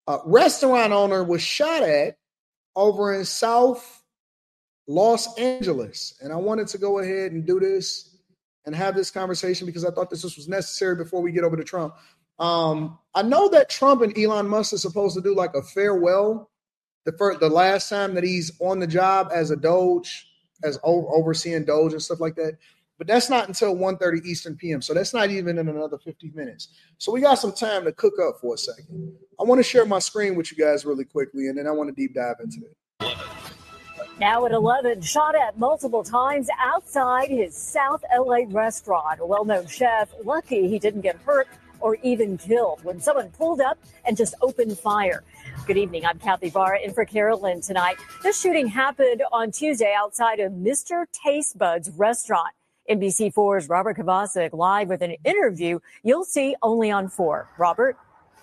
Restaurant owner was shot at over in South Los Angeles. And I wanted to go ahead and do this and have this conversation because I thought this was necessary before we get over to Trump. I know that Trump and Elon Musk are supposed to do like a farewell the last time that he's on the job as a Doge, as overseeing Doge and stuff like that. But that's not until 1:30 Eastern PM. So that's not even in another 50 minutes. So we got some time to cook up for a second. I want to share my screen with you guys really quickly, and then I want to deep dive into it. Now at 11, shot at multiple times outside his South LA restaurant. A well-known chef, lucky he didn't get hurt or even killed when someone pulled up and just opened fire. Good evening. I'm Kathy Barr in for Carolyn tonight. This shooting happened on Tuesday outside of Mr. Taste Buds restaurant. NBC4's Robert Kovacic live with an interview you'll see only on 4. Robert?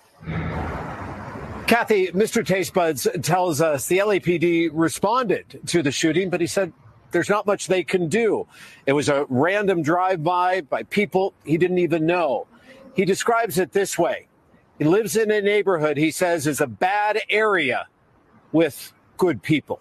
Kathy, Mr. Taste Buds tells us the LAPD responded to the shooting, but he said there's not much they can do. It was a random drive-by by people he didn't even know. He describes it this way. He lives in a neighborhood he says is a bad area with good people.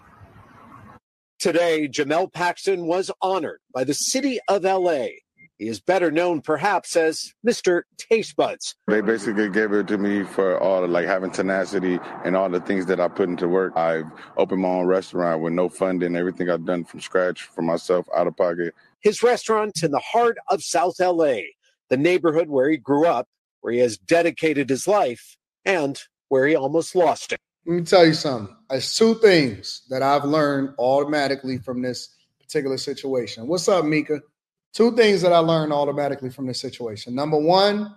Today, Jamel Paxton was honored by the city of L.A. He is better known, perhaps, as Mr. Taste Buds. They basically gave it to me for all having tenacity and all the things that I put into work. I've opened my own restaurant with no funding, everything I've done from scratch for myself, out of pocket. His restaurant in the heart of South L.A., the neighborhood where he grew up, where he has dedicated his life, and where he almost lost it. Let me tell you something. There's 2 things that I've learned automatically from this particular situation. What's up, Mika? 2 things that I learned automatically from this situation. Number 1,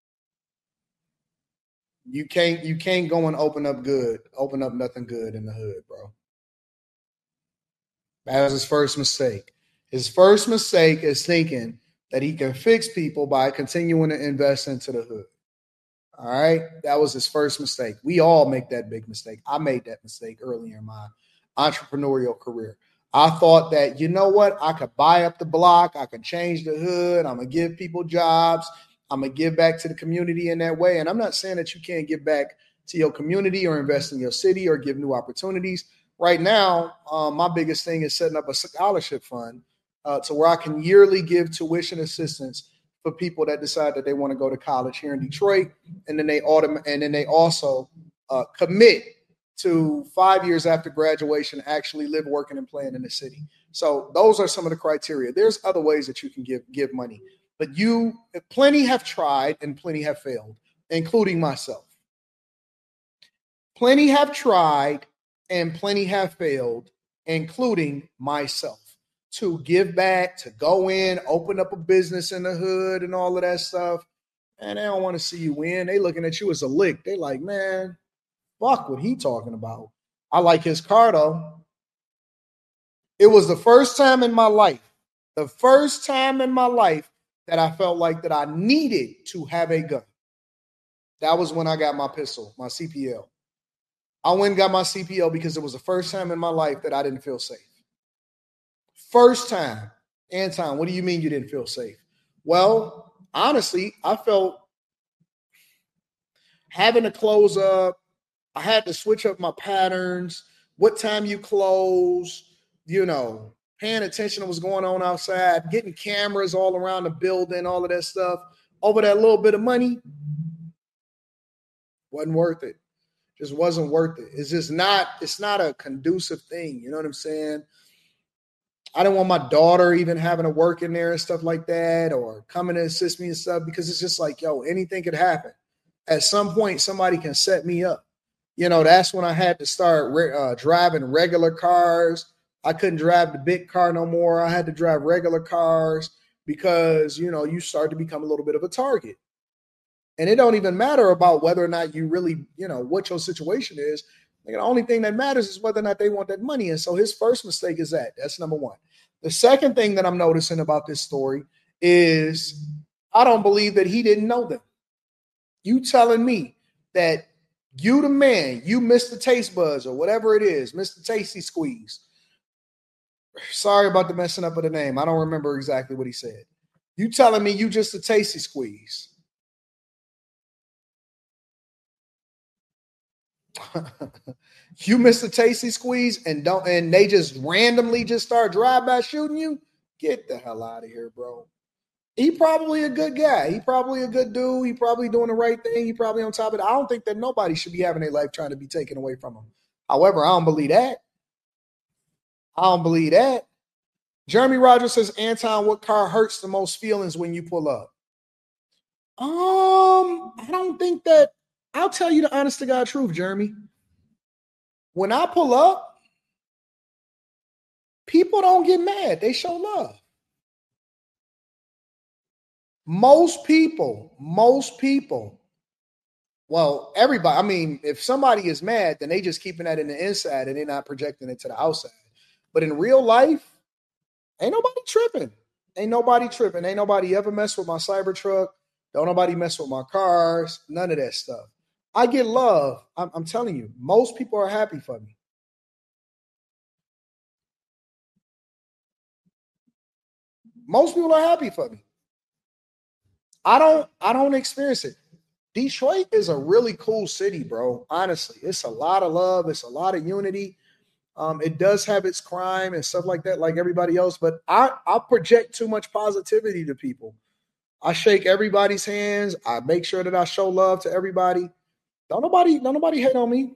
you can't go and open up nothing good in the hood, bro. That was his first mistake. His first mistake is thinking that he can fix people by continuing to invest into the hood. All right. That was his first mistake. We all make that big mistake. I made that mistake earlier in my entrepreneurial career. I thought that, you know what? I could buy up the block. I could change the hood. I'm going to give people jobs. I'm going to give back to the community in that way. And I'm not saying that you can't give back to your community or invest in your city or give new opportunities. Right now, my biggest thing is setting up a scholarship fund to where I can yearly give tuition assistance for people that decide that they want to go to college here in Detroit, and then they also commit to 5 years after graduation, actually live, working, and playing in the city. So those are some of the criteria. There's other ways that you can give money, but plenty have tried and plenty have failed, including myself. Plenty have tried and plenty have failed, including myself, to give back, to go in, open up a business in the hood and all of that stuff. And they don't want to see you win. They looking at you as a lick. They like, man, fuck what he talking about. I like his car though. It was the first time in my life that I felt like that I needed to have a gun. That was when I got my pistol, my CPL. I went and got my CPL because it was the first time in my life that I didn't feel safe. First time. Anton, what do you mean you didn't feel safe? Well, honestly, I felt having to close up. I had to switch up my patterns, what time you close, paying attention to what's going on outside, getting cameras all around the building, all of that stuff. Over that little bit of money, wasn't worth it. Just wasn't worth it. It's not a conducive thing. You know what I'm saying? I didn't want my daughter even having to work in there and stuff like that, or coming to assist me and stuff, because it's just like, anything could happen. At some point, somebody can set me up. That's when I had to start driving regular cars. I couldn't drive the big car no more. I had to drive regular cars because, you start to become a little bit of a target. And it don't even matter about whether or not you really, what your situation is. The only thing that matters is whether or not they want that money. And so his first mistake is that. That's number 1. The second thing that I'm noticing about this story is I don't believe that he didn't know them. You telling me that you the man, you Mr. Taste Buds or whatever it is, Mr. Tasty Squeeze. Sorry about the messing up of the name. I don't remember exactly what he said. You telling me you just a Tasty Squeeze. You miss a tasty squeeze and they just randomly just start drive-by shooting you, get the hell out of here, bro. He probably a good guy. He probably a good dude. He probably doing the right thing. He probably on top of it. I don't think that nobody should be having their life trying to be taken away from them. However, I don't believe that. Jeremy Rogers says, Anton, what car hurts the most feelings when you pull up? I don't think that. I'll tell you the honest to God truth, Jeremy. When I pull up, people don't get mad. They show love. Most people, well, everybody, I mean, if somebody is mad, then they just keeping that in the inside and they're not projecting it to the outside. But in real life, ain't nobody tripping. Ain't nobody ever mess with my Cybertruck. Don't nobody mess with my cars. None of that stuff. I get love. I'm telling you, most people are happy for me. Most people are happy for me. I don't experience it. Detroit is a really cool city, bro. Honestly, it's a lot of love. It's a lot of unity. It does have its crime and stuff like that, like everybody else. But I project too much positivity to people. I shake everybody's hands. I make sure that I show love to everybody. Don't nobody hate on me.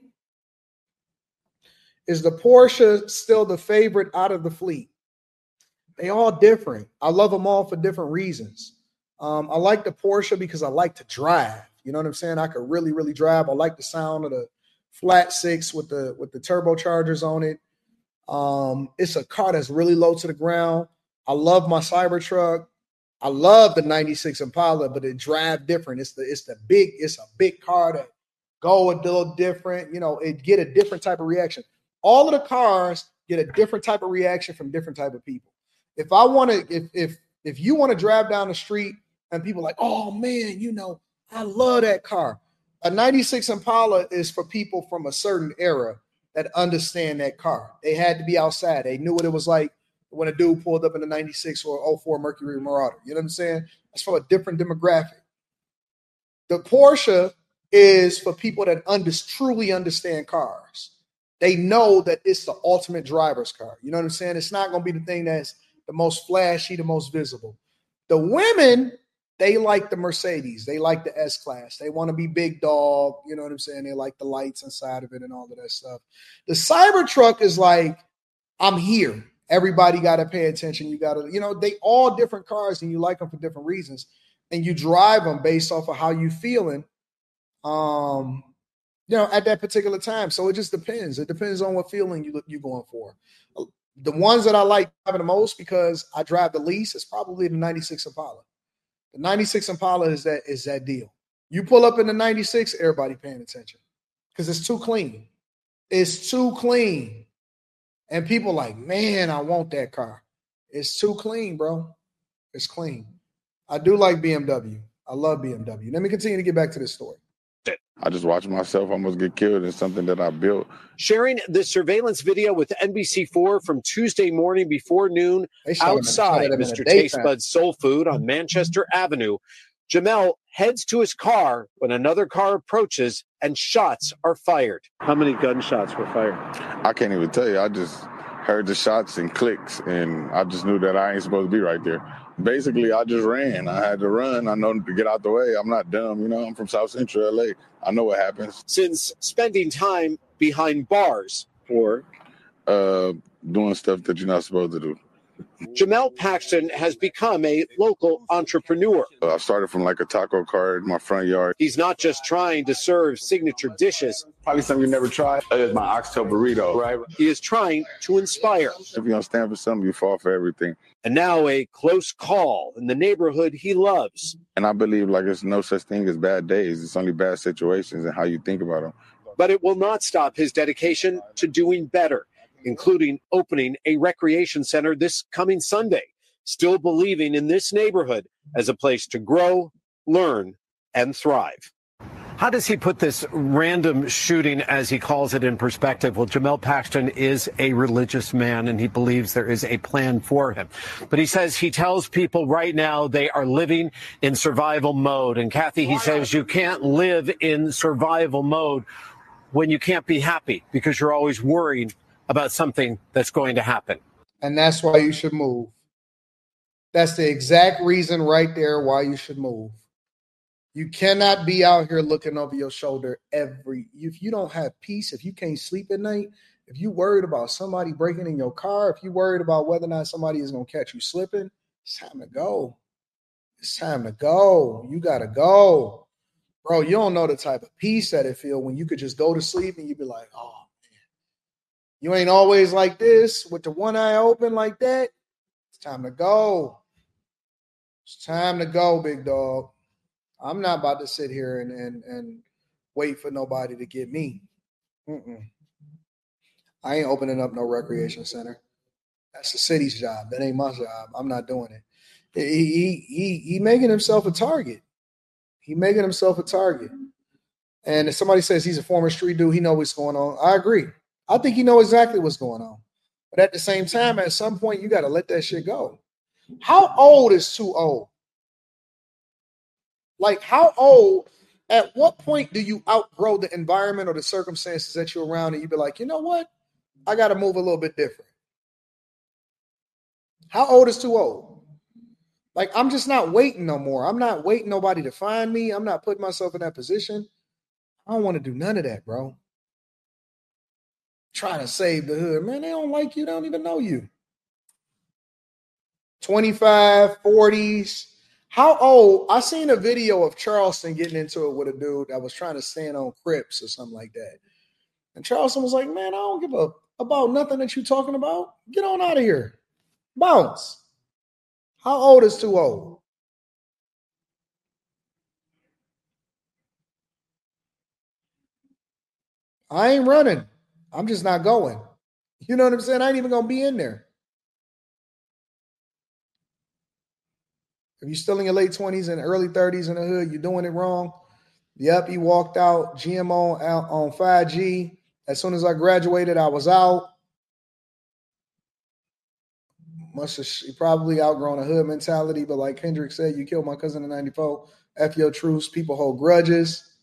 Is the Porsche still the favorite out of the fleet? They all different. I love them all for different reasons. I like the Porsche because I like to drive. You know what I'm saying? I could really, really drive. I like the sound of the flat six with the turbochargers on it. It's a car that's really low to the ground. I love my Cybertruck. I love the 96 Impala, but it drive different. It's a big car that go a little different. You know, it get a different type of reaction. All of the cars get a different type of reaction from different type of people. If you want to drive down the street and people are like, oh man, you know, I love that car. A 96 Impala is for people from a certain era that understand that car. They had to be outside. They knew what it was like when a dude pulled up in a 96 or 04 Mercury Marauder. You know what I'm saying? That's for a different demographic. The Porsche is for people that truly understand cars. They know that it's the ultimate driver's car. You know what I'm saying? It's not going to be the thing that's the most flashy, the most visible. The women, they like the Mercedes. They like the S-Class. They want to be big dog. You know what I'm saying? They like the lights inside of it and all of that stuff. The Cybertruck is like, I'm here. Everybody got to pay attention. You got to, you know, they all different cars and you like them for different reasons. And you drive them based off of how you feeling, you know, at that particular time. So it just depends. It depends on what feeling you're going for. The ones that I like driving the most because I drive the least is probably the 96 Impala. The 96 Impala is that deal. You pull up in the 96, everybody paying attention because it's too clean. It's too clean. And people like, man, I want that car. It's too clean, bro. It's clean. I do like BMW. I love BMW. Let me continue to get back to this story. I just watched myself almost get killed in something that I built. Sharing the surveillance video with NBC4 from Tuesday morning before noon outside Mr. Taste Bud's Soul Food on Manchester Avenue. Jamel heads to his car when another car approaches and shots are fired. How many gunshots were fired? I can't even tell you. I just heard the shots and clicks, and I just knew that I ain't supposed to be right there. Basically, I just ran. I had to run. I know to get out the way. I'm not dumb, you know. I'm from South Central LA. I know what happens. Since spending time behind bars or doing stuff that you're not supposed to do. Jamel Paxton has become a local entrepreneur. I started from like a taco cart in my front yard. He's not just trying to serve signature dishes. Probably something you never tried. It's my oxtail burrito. Right. He is trying to inspire. If you don't stand for something, you fall for everything. And now a close call in the neighborhood he loves. And I believe like there's no such thing as bad days. It's only bad situations and how you think about them. But it will not stop his dedication to doing better, including opening a recreation center this coming Sunday, still believing in this neighborhood as a place to grow, learn, and thrive. How does he put this random shooting, as he calls it, in perspective? Well, Jamel Paxton is a religious man, and he believes there is a plan for him. But he says he tells people right now they are living in survival mode. And Kathy, he says you can't live in survival mode when you can't be happy because you're always worrying about something that's going to happen. And that's why you should move. That's the exact reason right there why you should move. You cannot be out here looking over your shoulder if you don't have peace, if you can't sleep at night, if you worried about somebody breaking in your car, if you worried about whether or not somebody is going to catch you slipping, it's time to go. It's time to go. You got to go. Bro, you don't know the type of peace that it feel when you could just go to sleep and you be like, oh, man. You ain't always like this with the one eye open like that. It's time to go. It's time to go, big dog. I'm not about to sit here and wait for nobody to get me. I ain't opening up no recreation center. That's the city's job. That ain't my job. I'm not doing it. He making himself a target. He making himself a target. And if somebody says he's a former street dude, he knows what's going on. I agree. I think he knows exactly what's going on. But at the same time, at some point, you got to let that shit go. How old is too old? Like, how old, at what point do you outgrow the environment or the circumstances that you're around and you be like, you know what? I got to move a little bit different. How old is too old? Like, I'm just not waiting no more. I'm not waiting nobody to find me. I'm not putting myself in that position. I don't want to do none of that, bro. Trying to save the hood. Man, they don't like you. They don't even know you. 25, 40s. How old? I seen a video of Charleston getting into it with a dude that was trying to stand on Crips or something like that. And Charleston was like, man, I don't give a about nothing that you're talking about. Get on out of here. Bounce. How old is too old? I ain't running. I'm just not going. You know what I'm saying? I ain't even going to be in there. If you're still in your late 20s and early 30s in the hood, you're doing it wrong. Yep, he walked out GMO out on 5G. As soon as I graduated, I was out. He probably outgrown a hood mentality, but like Kendrick said, you killed my cousin in 94. F your truce. People hold grudges.